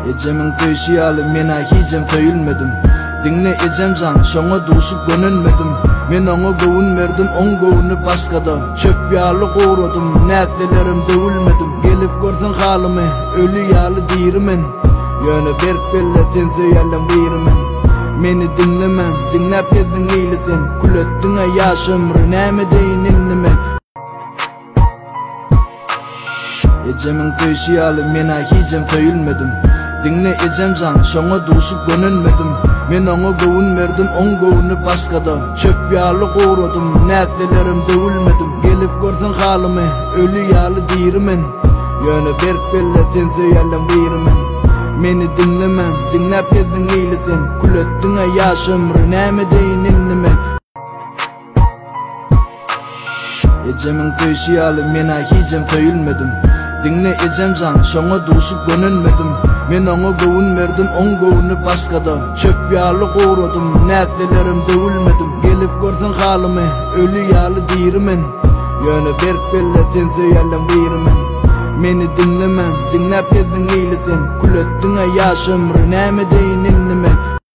Ecemin feşiyalı mena hicem söyülmedim. Dinle ecemcan şoňa duşup gönülmedim. Men oňa gowun berdim, oň gowuny başgada. Çöp ýaly gowradym, näselerim döwülmedim. Gelip görsen halymy, ölü ýaly diýirmen. Ýöne berip belle sen söýýärleň diýirmen. Meni dinlemem, dinläp gezdiň eýlesen. Kületdiň ýaş ömrü, näme deýin innime. Ecemin feşiyaly mena hicem söyülmedim. Dinle ecemcan şoňa duşup gönülmedim. Men oňa gowun berdim, oň gowuny başgada. Çöp ýaly gowradym, näselerim döwülmedim. Gelip görsen halymy, ölü ýaly diýirmen. Ýöne berip belle sen söýýärleň diýirmen. Meni dinlemem, dinläp gezdiň eýlesen. Kületdiň ýaş ömrü, näme deýin innime. Ecemin feşiyaly mena hicem söyülmedim. Dinle ecemcan şoňa duşup gönülmedim. Men oňa gowun berdim, oň gowuny başgada. Çöp ýaly gowradym, näselerim döwülmedim. Gelip görsen halymy, ölü ýaly diýirmen. Ýöne berip belle sen söýýärleň diýirmen. Meni dinlemem, dinläp gezdiň eýlesen. Kületdiň ýaş ömrü, näme deýin innime.